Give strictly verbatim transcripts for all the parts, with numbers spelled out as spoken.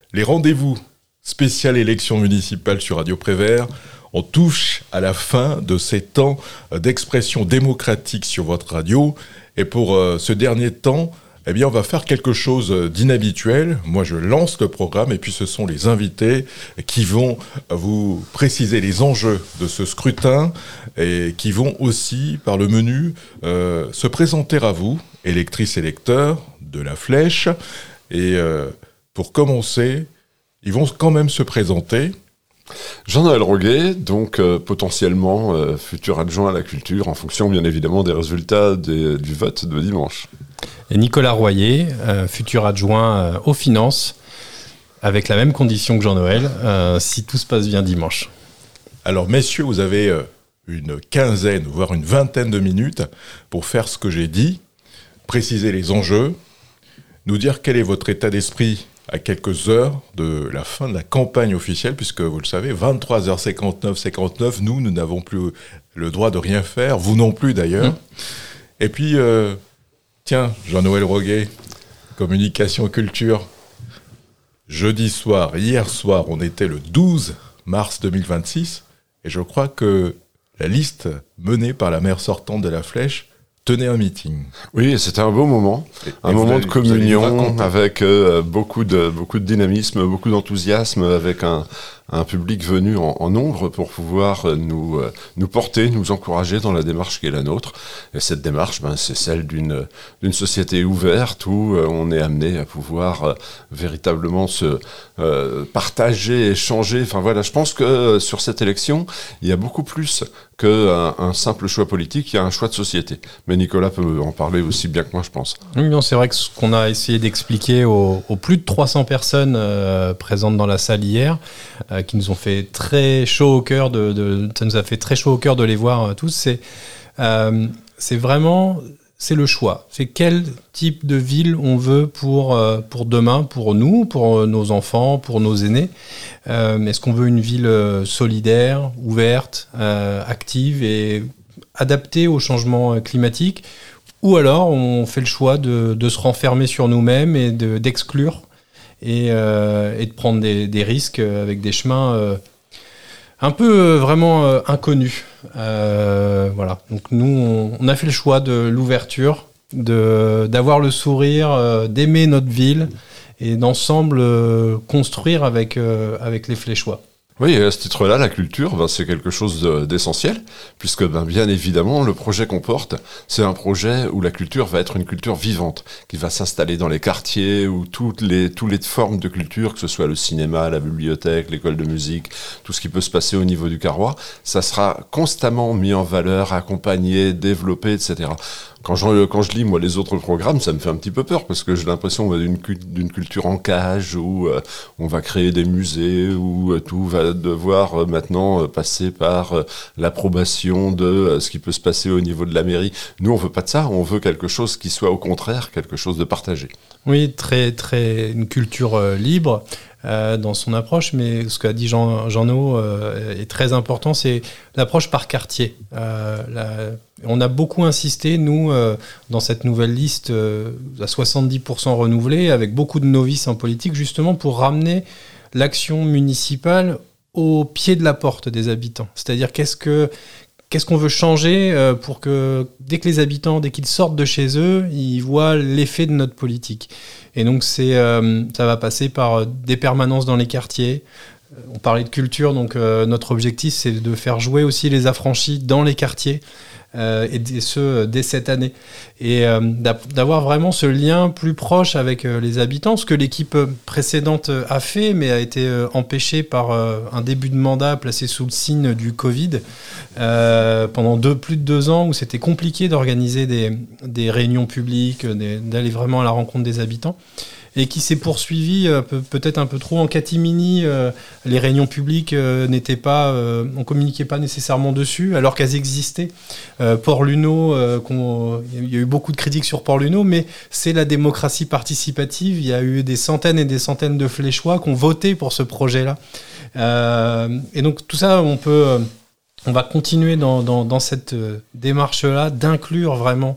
Les rendez-vous spécial élection municipale sur Radio Prévert, on touche à la fin de ces temps d'expression démocratique sur votre radio. Et pour euh, ce dernier temps, eh bien, on va faire quelque chose d'inhabituel. Moi, je lance le programme et puis ce sont les invités qui vont vous préciser les enjeux de ce scrutin et qui vont aussi, par le menu, euh, se présenter à vous, électrices et électeurs de la Flèche. Et euh, pour commencer, ils vont quand même se présenter. Jean-Noël Roguet, donc euh, potentiellement euh, futur adjoint à la culture, en fonction bien évidemment des résultats des, du vote de dimanche. Et Nicolas Royer, euh, futur adjoint euh, aux finances, avec la même condition que Jean-Noël, euh, si tout se passe bien dimanche. Alors messieurs, vous avez euh, une quinzaine, voire une vingtaine de minutes pour faire ce que j'ai dit, préciser les enjeux, nous dire quel est votre état d'esprit à quelques heures de la fin de la campagne officielle, puisque vous le savez, vingt-trois heures cinquante-neuf, cinquante-neuf, nous, nous n'avons plus le droit de rien faire, vous non plus d'ailleurs. Mmh. Et puis, euh, tiens, Jean-Noël Roguet, communication culture, jeudi soir, hier soir, on était le douze mars deux mille vingt-six, et je crois que la liste menée par la maire sortante de la Flèche tenait un meeting. Oui, c'était un beau moment, et, un et moment de communion avec euh, beaucoup de beaucoup de dynamisme, beaucoup d'enthousiasme, avec un un public venu en, en nombre pour pouvoir nous euh, nous porter, nous encourager dans la démarche qui est la nôtre. Et cette démarche, ben, c'est celle d'une d'une société ouverte où euh, on est amené à pouvoir euh, véritablement se euh, partager, échanger. Enfin voilà, je pense que euh, sur cette élection, il y a beaucoup plus qu'un un simple choix politique, il y a un choix de société. Mais Nicolas peut en parler aussi bien que moi, je pense. Oui, non, c'est vrai que ce qu'on a essayé d'expliquer aux, aux plus de trois cents personnes euh, présentes dans la salle hier, euh, qui nous ont fait très chaud au cœur de, de ça nous a fait très chaud au cœur de les voir euh, tous, c'est euh, c'est vraiment c'est le choix, c'est quel type de ville on veut pour euh, pour demain, pour nous, pour nos enfants, pour nos aînés. Euh, est-ce qu'on veut une ville euh, solidaire, ouverte, euh, active et adaptée au changement climatique, ou alors on fait le choix de, de se renfermer sur nous-mêmes et de, d'exclure et, euh, et de prendre des, des risques avec des chemins euh, un peu euh, vraiment euh, inconnus. Euh, voilà. Donc nous, on, on a fait le choix de l'ouverture, de, d'avoir le sourire, euh, d'aimer notre ville et d'ensemble euh, construire avec, euh, avec les Fléchois. Oui, et à ce titre-là, la culture, ben, c'est quelque chose de, d'essentiel, puisque ben, bien évidemment, le projet qu'on porte, c'est un projet où la culture va être une culture vivante, qui va s'installer dans les quartiers, où toutes les, toutes les formes de culture, que ce soit le cinéma, la bibliothèque, l'école de musique, tout ce qui peut se passer au niveau du carrois, ça sera constamment mis en valeur, accompagné, développé, et cetera. Quand je, quand je lis, moi, les autres programmes, ça me fait un petit peu peur, parce que j'ai l'impression d'une, d'une culture en cage, où euh, on va créer des musées, où euh, tout va devoir euh, maintenant euh, passer par euh, l'approbation de euh, ce qui peut se passer au niveau de la mairie. Nous, on veut pas de ça, on veut quelque chose qui soit au contraire, quelque chose de partagé. Oui, très, très, une culture euh, libre euh, dans son approche, mais ce qu'a dit Jean, Jean-No euh, est très important, c'est l'approche par quartier. Euh, la, on a beaucoup insisté, nous, euh, dans cette nouvelle liste euh, à soixante-dix pour cent renouvelée, avec beaucoup de novices en politique, justement pour ramener l'action municipale au pied de la porte des habitants. C'est-à-dire qu'est-ce que Qu'est-ce qu'on veut changer euh, pour que, dès que les habitants, dès qu'ils sortent de chez eux, ils voient l'effet de notre politique. Et donc, c'est, euh, ça va passer par des permanences dans les quartiers. On parlait de culture, donc euh, notre objectif, c'est de faire jouer aussi les affranchis dans les quartiers, euh, et ce, dès cette année. Et euh, d'avoir vraiment ce lien plus proche avec euh, les habitants, ce que l'équipe précédente a fait, mais a été euh, empêchée par euh, un début de mandat placé sous le signe du Covid, euh, pendant deux, plus de deux ans, où c'était compliqué d'organiser des, des réunions publiques, des, d'aller vraiment à la rencontre des habitants. Et qui s'est poursuivi euh, peut- peut-être un peu trop en catimini. Euh, les réunions publiques euh, n'étaient pas, euh, on communiquait pas nécessairement dessus, alors qu'elles existaient. Euh, Port-Luneau, euh, qu'on, il y a eu beaucoup de critiques sur Port-Luneau, mais c'est la démocratie participative. Il y a eu des centaines et des centaines de Fléchois qui ont voté pour ce projet-là. Euh, et donc tout ça, on peut, euh, on va continuer dans, dans, dans cette euh, démarche-là d'inclure vraiment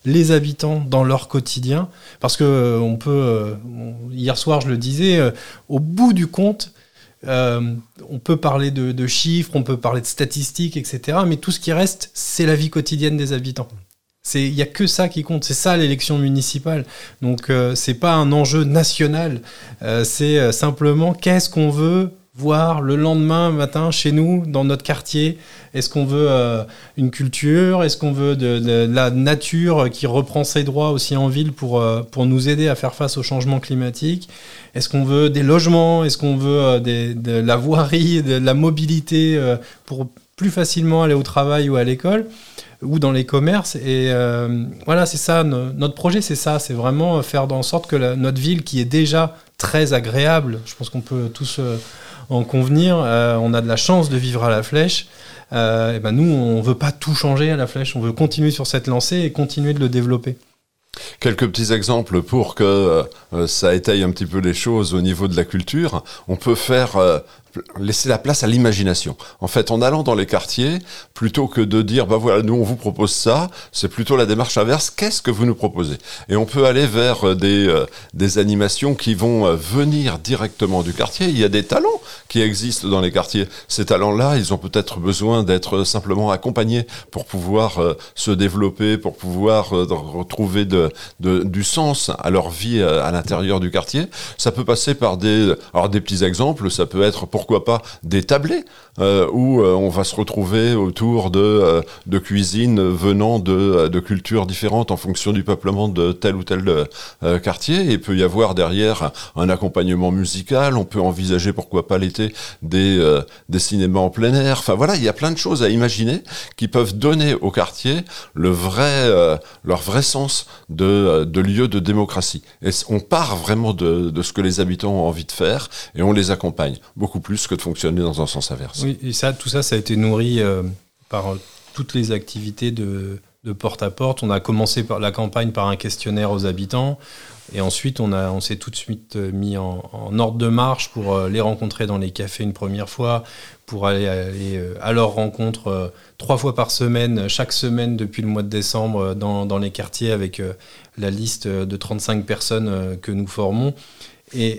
les habitants dans leur quotidien. Parce que euh, on peut, euh, hier soir je le disais, euh, au bout du compte, euh, on peut parler de, de chiffres, on peut parler de statistiques, et cetera. Mais tout ce qui reste, c'est la vie quotidienne des habitants. Il n'y a que ça qui compte, c'est ça l'élection municipale. Donc euh, c'est pas un enjeu national, euh, c'est euh, simplement qu'est-ce qu'on veut voir le lendemain matin chez nous, dans notre quartier. Est-ce qu'on veut euh, une culture ? Est-ce qu'on veut de, de, de la nature qui reprend ses droits aussi en ville pour, euh, pour nous aider à faire face au changement climatique ? Est-ce qu'on veut des logements ? Est-ce qu'on veut euh, des, de la voirie, de la mobilité euh, pour plus facilement aller au travail ou à l'école ? Ou dans les commerces, et euh, voilà, c'est ça, no, notre projet, c'est ça, c'est vraiment faire en sorte que la, notre ville, qui est déjà très agréable, je pense qu'on peut tous euh, en convenir, euh, on a de la chance de vivre à La Flèche, euh, et ben nous, on veut pas tout changer à La Flèche, on veut continuer sur cette lancée et continuer de le développer. Quelques petits exemples pour que euh, ça étaye un petit peu les choses au niveau de la culture. On peut faire... Euh, laisser la place à l'imagination. En fait, en allant dans les quartiers, plutôt que de dire, bah voilà, nous on vous propose ça, c'est plutôt la démarche inverse, qu'est-ce que vous nous proposez ? Et on peut aller vers des, euh, des animations qui vont euh, venir directement du quartier. Il y a des talents qui existent dans les quartiers. Ces talents-là, ils ont peut-être besoin d'être simplement accompagnés pour pouvoir euh, se développer, pour pouvoir euh, retrouver de, de, du sens à leur vie euh, à l'intérieur du quartier. Ça peut passer par des, alors des petits exemples, ça peut être pour pourquoi pas des tablés euh, où euh, on va se retrouver autour de, euh, de cuisines venant de, de cultures différentes en fonction du peuplement de tel ou tel euh, quartier. Et il peut y avoir derrière un accompagnement musical. On peut envisager, pourquoi pas l'été, des, euh, des cinémas en plein air. Enfin voilà, il y a plein de choses à imaginer qui peuvent donner au quartier le vrai, euh, leur vrai sens de, de lieu de démocratie. Et on part vraiment de, de ce que les habitants ont envie de faire et on les accompagne beaucoup plus que de fonctionner dans un sens inverse. Oui, et ça, tout ça, ça a été nourri euh, par euh, toutes les activités de, de porte-à-porte. On a commencé par la campagne par un questionnaire aux habitants, et ensuite on, a, on s'est tout de suite mis en, en ordre de marche pour euh, les rencontrer dans les cafés une première fois, pour aller, aller euh, à leur rencontre euh, trois fois par semaine, chaque semaine depuis le mois de décembre, euh, dans, dans les quartiers, avec euh, la liste de trente-cinq personnes euh, que nous formons. Et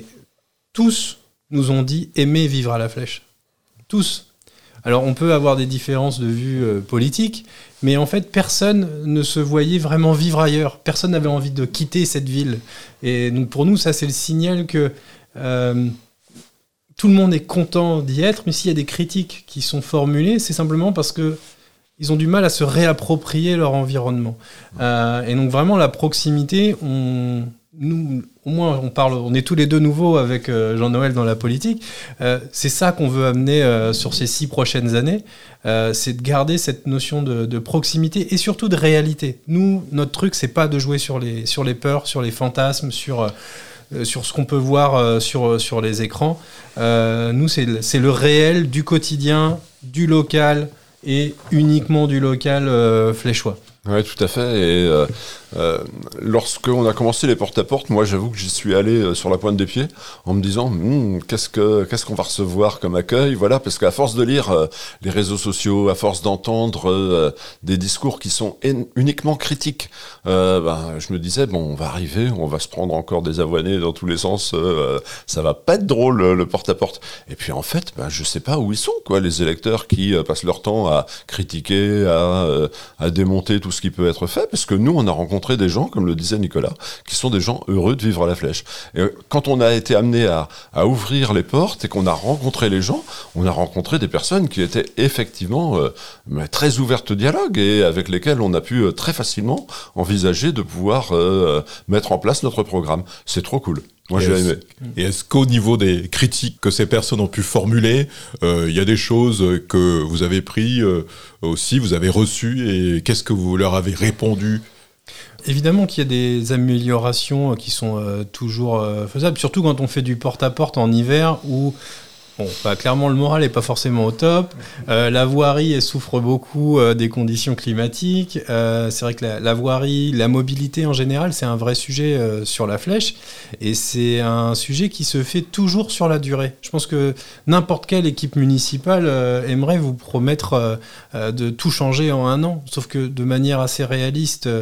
tous nous ont dit aimer vivre à La Flèche. Tous. Alors on peut avoir des différences de vues euh, politiques, mais en fait personne ne se voyait vraiment vivre ailleurs. Personne n'avait envie de quitter cette ville. Et donc pour nous, ça c'est le signal que euh, tout le monde est content d'y être, mais s'il y a des critiques qui sont formulées, c'est simplement parce que ils ont du mal à se réapproprier leur environnement. Euh, et donc vraiment la proximité, on... nous, au moins, on parle, on est tous les deux nouveaux avec euh, Jean-Noël dans la politique. Euh, c'est ça qu'on veut amener euh, sur ces six prochaines années. Euh, c'est de garder cette notion de, de proximité et surtout de réalité. Nous, notre truc, c'est pas de jouer sur les, sur les peurs, sur les fantasmes, sur, euh, sur ce qu'on peut voir euh, sur, sur les écrans. Euh, nous, c'est, c'est le réel du quotidien, du local et uniquement du local euh, fléchois. Oui, tout à fait. Et euh, euh, lorsqu'on a commencé les porte-à-porte, moi, j'avoue que j'y suis allé euh, sur la pointe des pieds en me disant hm, qu'est-ce que qu'est-ce qu'on va recevoir comme accueil, voilà, parce qu'à force de lire euh, les réseaux sociaux, à force d'entendre euh, des discours qui sont en- uniquement critiques, euh, ben, je me disais bon, on va arriver, on va se prendre encore des avoinés dans tous les sens, euh, ça va pas être drôle le, le porte-à-porte. Et puis en fait, ben, je sais pas où ils sont, quoi, les électeurs qui euh, passent leur temps à critiquer, à, euh, à démonter tout ce qui peut être fait, parce que nous, on a rencontré des gens, comme le disait Nicolas, qui sont des gens heureux de vivre à La Flèche. Et quand on a été amené à, à ouvrir les portes et qu'on a rencontré les gens, on a rencontré des personnes qui étaient effectivement euh, très ouvertes au dialogue et avec lesquelles on a pu euh, très facilement envisager de pouvoir euh, mettre en place notre programme. C'est trop cool. Moi, et j'ai est-ce, aimé. Et est-ce qu'au niveau des critiques que ces personnes ont pu formuler, il euh, y a des choses que vous avez pris euh, aussi, vous avez reçues, et qu'est-ce que vous leur avez répondu ? Évidemment qu'il y a des améliorations qui sont euh, toujours euh, faisables, surtout quand on fait du porte-à-porte en hiver où bon, bah, clairement le moral n'est pas forcément au top. Euh, la voirie, elle souffre beaucoup euh, des conditions climatiques. Euh, c'est vrai que la, la voirie, la mobilité en général, c'est un vrai sujet euh, sur La Flèche. Et c'est un sujet qui se fait toujours sur la durée. Je pense que n'importe quelle équipe municipale euh, aimerait vous promettre euh, euh, de tout changer en un an. Sauf que de manière assez réaliste, euh,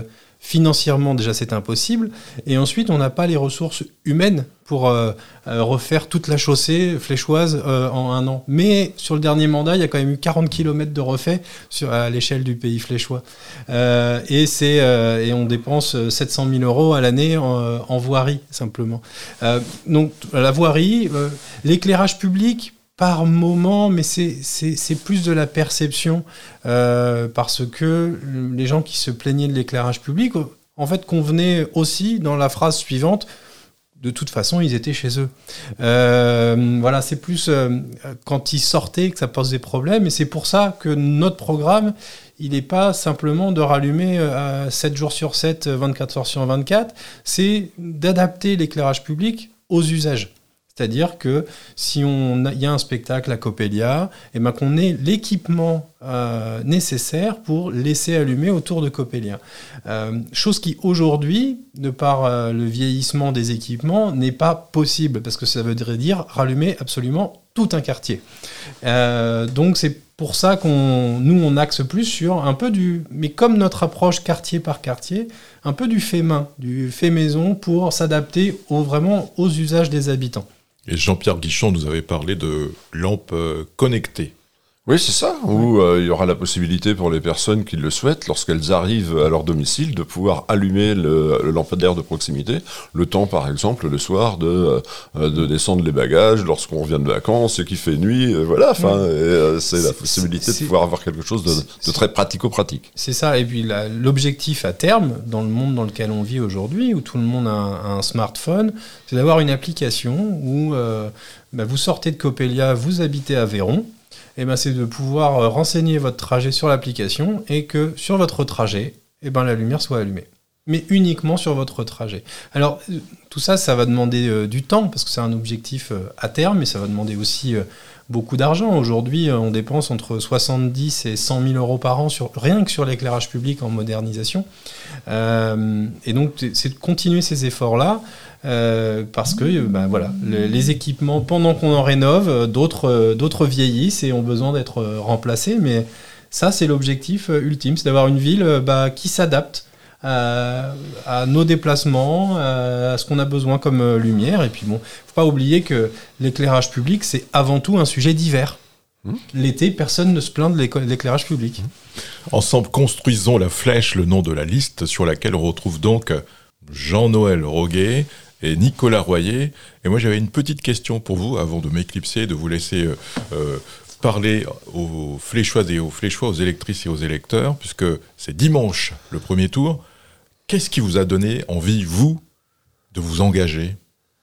financièrement, déjà, c'est impossible. Et ensuite, on n'a pas les ressources humaines pour euh, euh, refaire toute la chaussée fléchoise euh, en un an. Mais sur le dernier mandat, il y a quand même eu quarante kilomètres de refait sur, à l'échelle du pays fléchois. Euh, et, c'est, euh, et on dépense sept cent mille euros à l'année en, en voirie, simplement. Euh, donc, la voirie, euh, l'éclairage public, par moment, mais c'est, c'est, c'est plus de la perception, euh, parce que les gens qui se plaignaient de l'éclairage public, en fait, convenaient aussi dans la phrase suivante, de toute façon, ils étaient chez eux. Euh, voilà, c'est plus euh, quand ils sortaient que ça pose des problèmes, et c'est pour ça que notre programme, il n'est pas simplement de rallumer euh, sept jours sur sept, vingt-quatre heures sur vingt-quatre, c'est d'adapter l'éclairage public aux usages. C'est-à-dire que si on a, y a un spectacle à Coppelia, et ben qu'on ait l'équipement euh, nécessaire pour laisser allumer autour de Coppelia. Euh, chose qui aujourd'hui, de par euh, le vieillissement des équipements, n'est pas possible, parce que ça voudrait dire rallumer absolument tout un quartier. Euh, donc c'est pour ça qu'on nous on axe plus sur un peu du, mais comme notre approche quartier par quartier, un peu du fait main, du fait maison pour s'adapter aux, vraiment aux usages des habitants. Et Jean-Pierre Guichon nous avait parlé de lampes euh, connectées. Oui, c'est ça, où euh, il y aura la possibilité pour les personnes qui le souhaitent, lorsqu'elles arrivent à leur domicile, de pouvoir allumer le, le lampadaire de proximité, le temps, par exemple, le soir, de, euh, de descendre les bagages lorsqu'on revient de vacances et qu'il fait nuit, et voilà, enfin, oui. et, euh, c'est, c'est la possibilité c'est, de pouvoir avoir quelque chose de, de très pratico-pratique. C'est ça, et puis la, l'objectif à terme, dans le monde dans lequel on vit aujourd'hui, où tout le monde a un, un smartphone, c'est d'avoir une application où euh, bah, vous sortez de Coppelia, vous habitez à Véron, eh ben, c'est de pouvoir renseigner votre trajet sur l'application et que sur votre trajet, eh ben, la lumière soit allumée. Mais uniquement sur votre trajet. Alors, tout ça, ça va demander euh, du temps, parce que c'est un objectif euh, à terme, mais ça va demander aussi euh, beaucoup d'argent. Aujourd'hui, euh, on dépense entre soixante-dix et cent mille euros par an, sur, rien que sur l'éclairage public en modernisation. Euh, et donc, c'est de continuer ces efforts-là, Euh, parce que euh, ben voilà, les, les équipements, pendant qu'on en rénove, euh, d'autres, euh, d'autres vieillissent et ont besoin d'être euh, remplacés. Mais ça, c'est l'objectif euh, ultime, c'est d'avoir une ville euh, bah, qui s'adapte à, à nos déplacements, à, à ce qu'on a besoin comme euh, lumière. Et puis bon, faut pas oublier que l'éclairage public, c'est avant tout un sujet d'hiver. Mmh. L'été, personne ne se plaint de l'éclairage public. Mmh. Ensemble, construisons la flèche, le nom de la liste sur laquelle on retrouve donc Jean-Noël Roguet et Nicolas Royer. Et moi, j'avais une petite question pour vous, avant de m'éclipser, de vous laisser euh, euh, parler aux fléchoises et aux fléchois, aux électrices et aux électeurs, puisque c'est dimanche, le premier tour. Qu'est-ce qui vous a donné envie, vous, de vous engager ?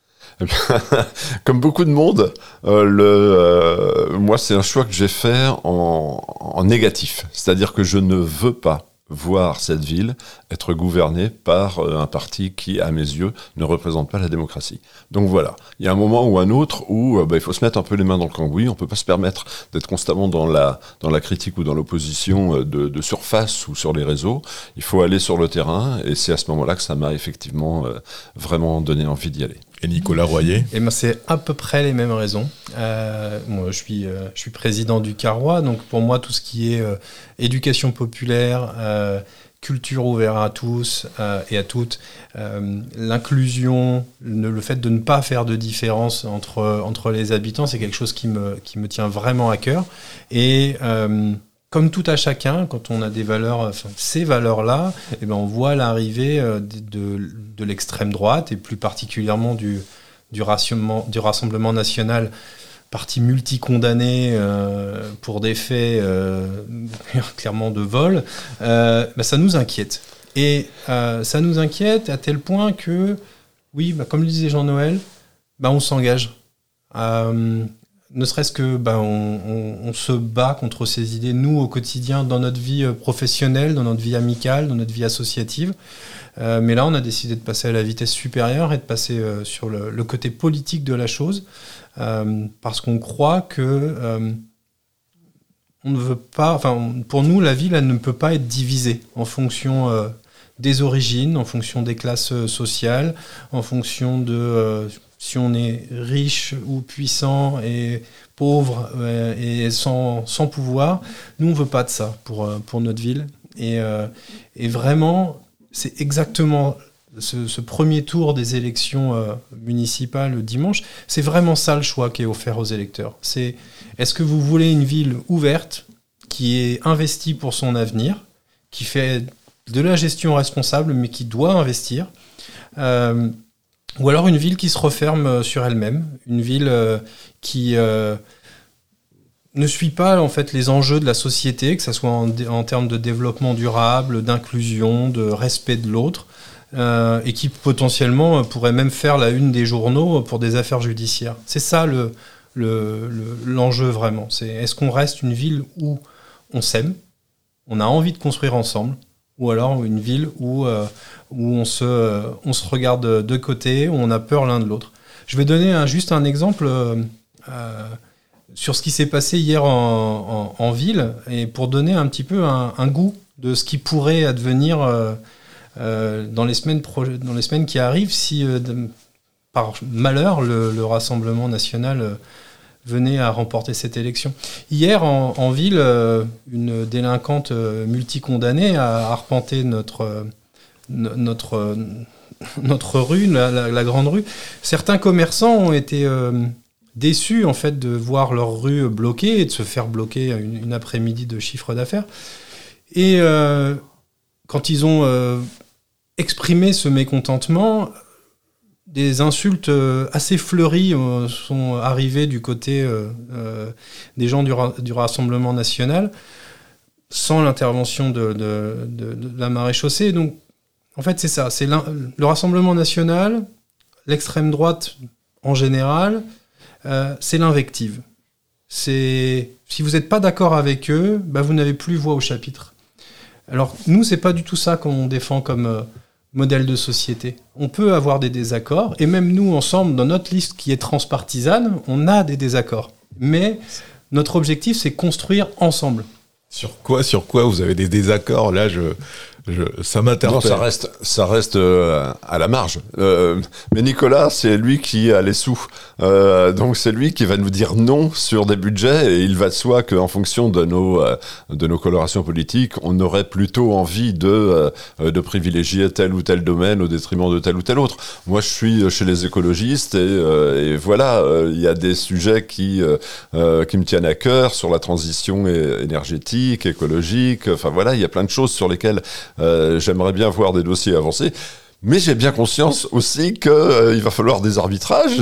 Comme beaucoup de monde, euh, le, euh, moi, c'est un choix que j'ai fait en, en négatif. C'est-à-dire que je ne veux pas voir cette ville être gouvernée par un parti qui, à mes yeux, ne représente pas la démocratie. Donc voilà, il y a un moment ou un autre où euh, bah, il faut se mettre un peu les mains dans le cambouis, on ne peut pas se permettre d'être constamment dans la, dans la critique ou dans l'opposition euh, de, de surface ou sur les réseaux, il faut aller sur le terrain, et c'est à ce moment-là que ça m'a effectivement euh, vraiment donné envie d'y aller. Et Nicolas Royer ? Et ben c'est à peu près les mêmes raisons. Euh, moi, je suis, euh, je suis président du Carrois, donc pour moi, tout ce qui est euh, éducation populaire, euh, culture ouverte à tous euh, et à toutes, euh, l'inclusion, le, le fait de ne pas faire de différence entre, entre les habitants, c'est quelque chose qui me, qui me tient vraiment à cœur. Et euh, comme tout à chacun, quand on a des valeurs, enfin, ces valeurs-là, eh ben on voit l'arrivée de, de, de l'extrême droite et plus particulièrement du, du, rassemblement, du Rassemblement national, parti multi-condamné euh, pour des faits euh, clairement de vol. Euh, ben ça nous inquiète. Et euh, ça nous inquiète à tel point que, oui, ben, comme le disait Jean-Noël, ben on s'engage. Euh, ne serait-ce que ben, on, on, on se bat contre ces idées, nous, au quotidien, dans notre vie professionnelle, dans notre vie amicale, dans notre vie associative. Euh, mais là, on a décidé de passer à la vitesse supérieure et de passer euh, sur le, le côté politique de la chose, euh, parce qu'on croit que euh, on ne veut pas. Enfin, on, pour nous, la ville, elle ne peut pas être divisée en fonction euh, des origines, en fonction des classes sociales, en fonction de euh, si on est riche ou puissant et pauvre euh, et sans, sans pouvoir. Nous, on ne veut pas de ça pour, euh, pour notre ville. Et, euh, et vraiment, c'est exactement ce, ce premier tour des élections euh, municipales le dimanche. C'est vraiment ça le choix qui est offert aux électeurs. C'est, est-ce que vous voulez une ville ouverte, qui est investie pour son avenir, qui fait de la gestion responsable, mais qui doit investir, euh, ou alors une ville qui se referme sur elle-même, une ville euh, qui euh, ne suit pas en fait les enjeux de la société, que ce soit en, en termes de développement durable, d'inclusion, de respect de l'autre, euh, et qui potentiellement pourrait même faire la une des journaux pour des affaires judiciaires. C'est ça le, le, le, l'enjeu vraiment. C'est, est-ce qu'on reste une ville où on s'aime, on a envie de construire ensemble, ou alors une ville où, euh, où on, se, euh, on se regarde de côté, où on a peur l'un de l'autre. Je vais donner un, juste un exemple euh, euh, sur ce qui s'est passé hier en, en, en ville, et pour donner un petit peu un, un goût de ce qui pourrait advenir euh, euh, dans, les semaines pro- dans les semaines qui arrivent, si euh, de, par malheur le, le Rassemblement national euh, venait à remporter cette élection. Hier, en, en ville, euh, une délinquante euh, multicondamnée a arpenté notre, euh, notre, euh, notre rue, la, la, la grande rue. Certains commerçants ont été euh, déçus en fait, de voir leur rue bloquée et de se faire bloquer une, une après-midi de chiffre d'affaires. Et euh, quand ils ont euh, exprimé ce mécontentement, des insultes assez fleuries sont arrivées du côté euh, des gens du, du Rassemblement national, sans l'intervention de, de, de, de la maréchaussée. Donc, en fait, c'est ça. C'est le Rassemblement national, l'extrême droite en général, euh, c'est l'invective. C'est, si vous n'êtes pas d'accord avec eux, bah, vous n'avez plus voix au chapitre. Alors, nous, c'est pas du tout ça qu'on défend comme... Euh, modèle de société. On peut avoir des désaccords, et même nous, ensemble, dans notre liste qui est transpartisane, on a des désaccords. Mais notre objectif, c'est construire ensemble. Sur quoi, sur quoi vous avez des désaccords ? Là, je, je, ça m'interpelle. Non, ça reste, ça reste euh, à la marge. Euh, mais Nicolas, c'est lui qui a les sous. Euh, donc c'est lui qui va nous dire non sur des budgets, et il va de soi qu'en fonction de nos, euh, de nos colorations politiques, on aurait plutôt envie de, euh, de privilégier tel ou tel domaine au détriment de tel ou tel autre. Moi, je suis chez les écologistes, et, euh, et voilà, il euh, y a des sujets qui, euh, qui me tiennent à cœur sur la transition énergétique, écologique. Enfin voilà, il y a plein de choses sur lesquelles Euh, j'aimerais bien voir des dossiers avancés, mais j'ai bien conscience aussi qu'il euh, va falloir des arbitrages.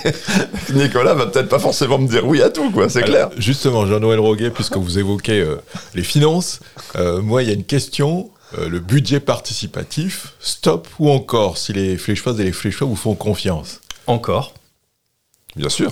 Nicolas va peut-être pas forcément me dire oui à tout, quoi, c'est Alors, clair. Justement, Jean-Noël Roguet, puisque vous évoquez euh, les finances, euh, moi, il y a une question, euh, le budget participatif, stop ou encore, si les fléchoises et les fléchois vous font confiance ? Encore. Bien sûr.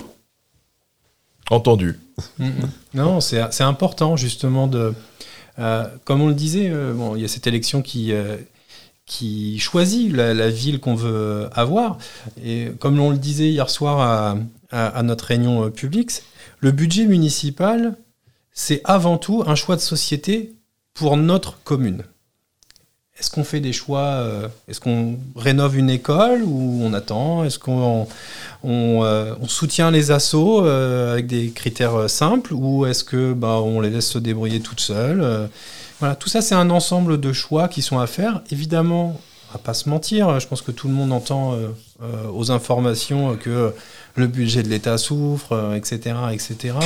Entendu. Mmh. Non, c'est, c'est important, justement, de... Euh, comme on le disait, euh, bon, il y a cette élection qui, euh, qui choisit la, la ville qu'on veut avoir. Et comme on le disait hier soir à, à, à notre réunion publique, le budget municipal, c'est avant tout un choix de société pour notre commune. Est-ce qu'on fait des choix, euh, est-ce qu'on rénove une école ou on attend ? Est-ce qu'on on, euh, on soutient les assos euh, avec des critères simples, ou est-ce que bah, on les laisse se débrouiller toutes seules ? euh, Voilà, tout ça, c'est un ensemble de choix qui sont à faire. Évidemment, on va pas se mentir, je pense que tout le monde entend euh, euh, aux informations que le budget de l'État souffre, euh, et cetera, et cetera.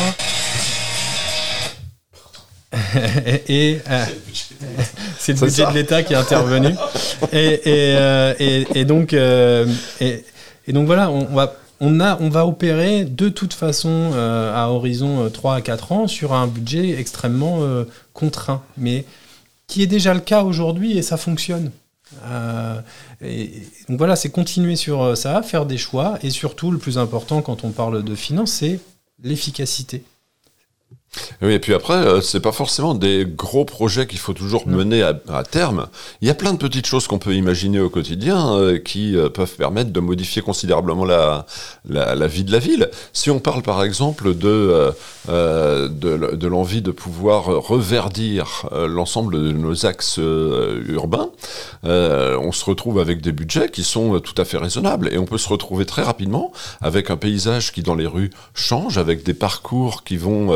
et, et euh, c'est le c'est budget ça. de l'État qui est intervenu. Et, et, euh, et, et, donc, euh, et, et donc voilà, on va, on, a, on va opérer de toute façon euh, à horizon trois à quatre ans sur un budget extrêmement euh, contraint, mais qui est déjà le cas aujourd'hui, et ça fonctionne. Euh, et, donc voilà, c'est continuer sur ça, faire des choix, et surtout le plus important quand on parle de finances, c'est l'efficacité. Oui, et puis après, euh, c'est pas forcément des gros projets qu'il faut toujours mener à, à terme. Il y a plein de petites choses qu'on peut imaginer au quotidien euh, qui euh, peuvent permettre de modifier considérablement la, la, la vie de la ville. Si on parle par exemple de, euh, de, de l'envie de pouvoir reverdir euh, l'ensemble de nos axes euh, urbains, euh, on se retrouve avec des budgets qui sont tout à fait raisonnables, et on peut se retrouver très rapidement avec un paysage qui dans les rues change, avec des parcours qui vont euh,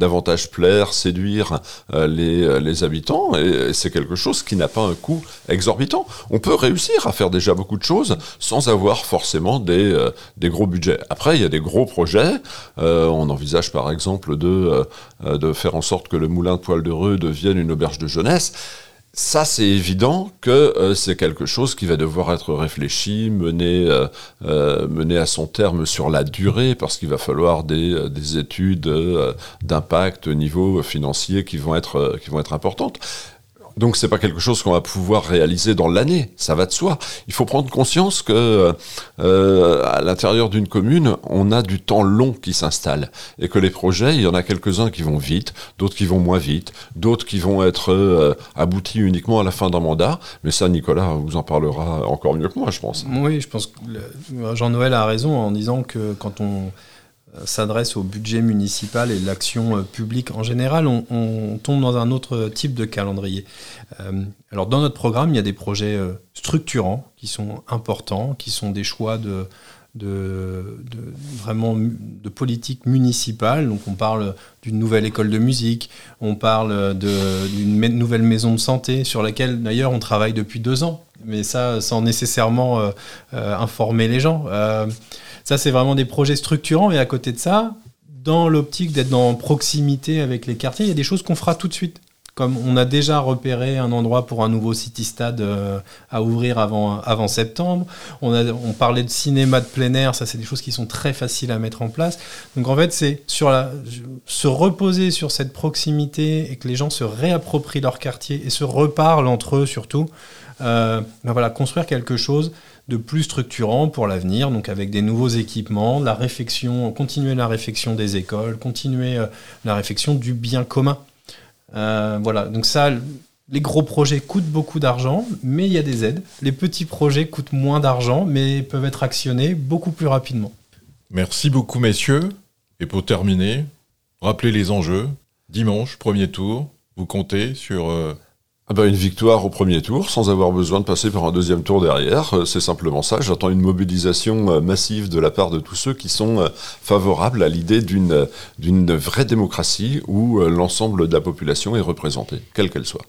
davantage plaire, séduire euh, les, les habitants, et c'est quelque chose qui n'a pas un coût exorbitant. On peut réussir à faire déjà beaucoup de choses sans avoir forcément des, euh, des gros budgets. Après, il y a des gros projets. Euh, on envisage par exemple de, euh, de faire en sorte que le moulin de Poil-de-Reux devienne une auberge de jeunesse. Ça, c'est évident que euh, c'est quelque chose qui va devoir être réfléchi, mené, euh, euh, mené à son terme sur la durée, parce qu'il va falloir des, euh, des études euh, d'impact au niveau financier qui vont être, euh, qui vont être importantes. Donc c'est pas quelque chose qu'on va pouvoir réaliser dans l'année, ça va de soi. Il faut prendre conscience que euh, à l'intérieur d'une commune, on a du temps long qui s'installe et que les projets, il y en a quelques-uns qui vont vite, d'autres qui vont moins vite, d'autres qui vont être euh, aboutis uniquement à la fin d'un mandat. Mais ça, Nicolas vous en parlera encore mieux que moi, je pense. Oui, je pense que Jean-Noël a raison en disant que quand on s'adresse au budget municipal et l'action publique en général, on, on tombe dans un autre type de calendrier. Euh, alors dans notre programme, il y a des projets structurants qui sont importants, qui sont des choix de, de, de vraiment de politique municipale. Donc on parle d'une nouvelle école de musique, on parle de, d'une m- nouvelle maison de santé sur laquelle d'ailleurs on travaille depuis deux ans, mais ça sans nécessairement euh, euh, informer les gens. Euh, Ça, c'est vraiment des projets structurants. Et à côté de ça, dans l'optique d'être en proximité avec les quartiers, il y a des choses qu'on fera tout de suite. Comme on a déjà repéré un endroit pour un nouveau city-stade euh, à ouvrir avant, avant septembre. On, a, on parlait de cinéma de plein air. Ça, c'est des choses qui sont très faciles à mettre en place. Donc, en fait, c'est sur la, se reposer sur cette proximité et que les gens se réapproprient leur quartier et se reparlent entre eux, surtout. Euh, ben voilà, construire quelque chose de plus structurant pour l'avenir, donc avec des nouveaux équipements, la réflexion, continuer la réflexion des écoles, continuer euh, la réflexion du bien commun. Euh, voilà, donc ça, les gros projets coûtent beaucoup d'argent, mais il y a des aides. Les petits projets coûtent moins d'argent, mais peuvent être actionnés beaucoup plus rapidement. Merci beaucoup, messieurs. Et pour terminer, rappelez les enjeux. Dimanche, premier tour, vous comptez sur... Euh Ah ben une victoire au premier tour, sans avoir besoin de passer par un deuxième tour derrière. C'est simplement ça. J'attends une mobilisation massive de la part de tous ceux qui sont favorables à l'idée d'une, d'une vraie démocratie où l'ensemble de la population est représentée, quelle qu'elle soit.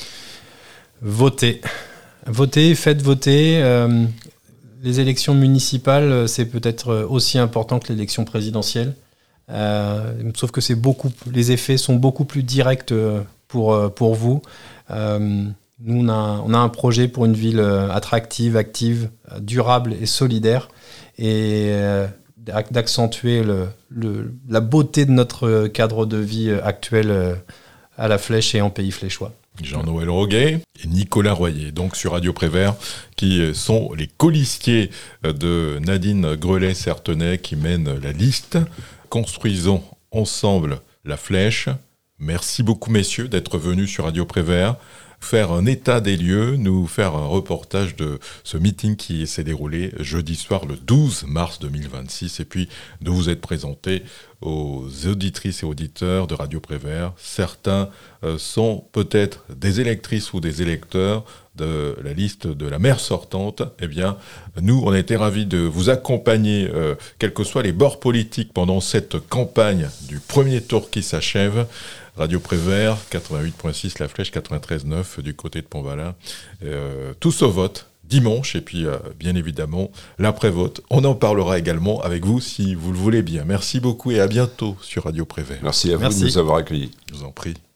Votez. Votez, faites voter. Euh, les élections municipales, c'est peut-être aussi important que l'élection présidentielle. Euh, sauf que c'est beaucoup, les effets sont beaucoup plus directs pour, pour vous. Euh, nous, on a, on a un projet pour une ville attractive, active, durable et solidaire, et euh, d'accentuer le, le, la beauté de notre cadre de vie actuel à La Flèche et en Pays Fléchois. Jean-Noël Roguet et Nicolas Royer, donc sur Radio Prévert, qui sont les colistiers de Nadine Grelet-Certenay qui mène la liste. Construisons ensemble La Flèche. Merci beaucoup, messieurs, d'être venus sur Radio Prévert, faire un état des lieux, nous faire un reportage de ce meeting qui s'est déroulé jeudi soir, le douze mars deux mille vingt-six, et puis de vous être présentés aux auditrices et auditeurs de Radio Prévert. Certains euh, sont peut-être des électrices ou des électeurs de la liste de la maire sortante. Eh bien, nous, on a été ravis de vous accompagner, euh, quels que soient les bords politiques, pendant cette campagne du premier tour qui s'achève. Radio Prévert, quatre-vingt-huit virgule six La Flèche, quatre-vingt-treize virgule neuf du côté de Pont-Valin. Euh, tous au vote, dimanche, et puis euh, bien évidemment, l'après-vote. On en parlera également avec vous si vous le voulez bien. Merci beaucoup et à bientôt sur Radio Prévert. Merci à vous Merci. de nous avoir accueillis. Je vous en prie.